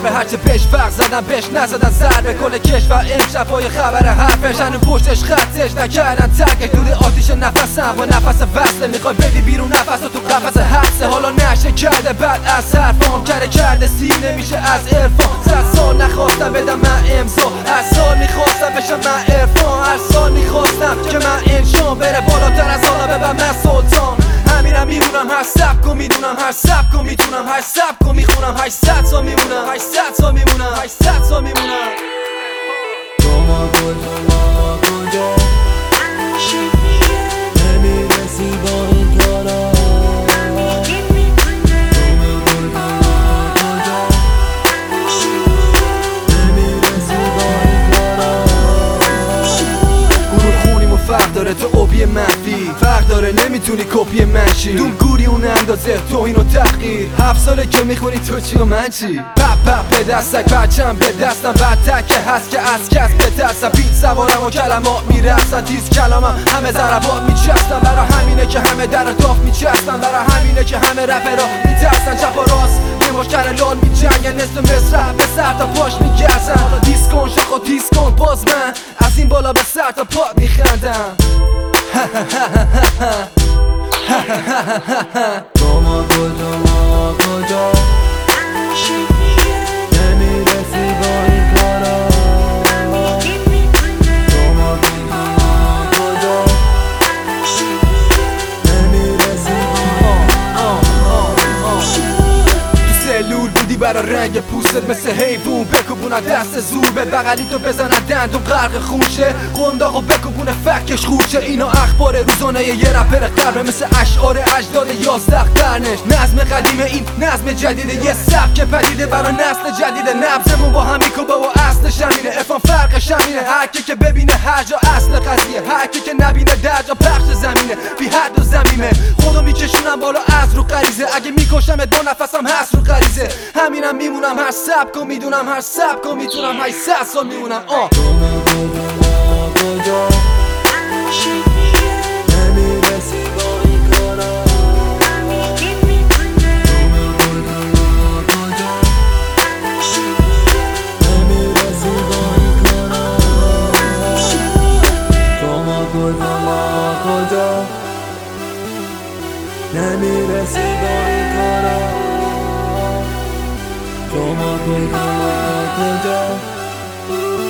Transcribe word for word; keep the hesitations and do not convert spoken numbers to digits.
به هرچه بهش فرق زدن بهش نزدن سر به کل کشور امشب پای خبر حرفش هنو پشتش خطش نکردن ترک دود آتیش نفسم با نفس وصله میخوای بدی بیرون نفس و تو قفس حبسه حالا نشه کرده بعد از حرفام کره کرده سیر نمیشه از عرفان صد سال نخواستم بدم من امضا هر سال میخواستم بشم من عرفان هر سال میخواستم که من انشام بره بالاتر از حالا ببم من سلطان همیرم میمونم هر سبک و میدونم هر سبک و میتونم هر سبک و میخونم هشتصد سال میمونم هشتصد سال میمونم هشتصد سال میمونم تو ما کجا کجا نمیرسی با این کارا فرق داره تو اوبی منفی فرق داره نمیتونی کپی منشی دوم گوری اون اندازه تو اینو تحقیر هفت ساله که میخونی تو چی و من چی پپ پپ به دستک پرچم به دستم بدتر که هست که از کس بترسم بیت سوارم و کلمات میرسن تیز کلامم همه ضربات میچستم برا همینه که همه در داف میچستم برا همینه که همه رپرها میترسن چپ و راست یه مشکل لال میجنگن نصف مصر به سر تا پاش میگرزن حالا دیسکون شاخو دیسکون باز من از این بالا به سر تا پات میخندم تو ما کجا ما کجا نمیرسی با این کارا تو ما کجا نمیرسی تو سلول بودی برا رنگ پوستت مثل حیوون بکوبونن دست زور به بغلی تو بزنن دندون غرق خونشه قنداقو بکوبونه فکش خوشه اینا اخبار روزانه یه رپر قربه مثل اشعار اجداد یازده قرنش نظم قدیمه این نظم جدیده یه سبک پدیده برا نسل جدیده نبضمون با هم میکوبه و اصلش همینه افهم فرقش همینه هر کی که ببینه هر جا اصل قضیه هر کی که نبینه در جا پخش زمینه بی حد و زمینه خودو میکشونم بالا از رو غریزه اگه میکشم دو نفسم هست رو غریزه همینم میمونم هر سبک و میدونم هر سبک و میتونم هشتصد سال میمونم آه تو ما کجا نمیرسی با این کارا نمیرسی با این کارا تو ما کجا ما کجا نمیرسی با این کارا تو ما کجا ما کجا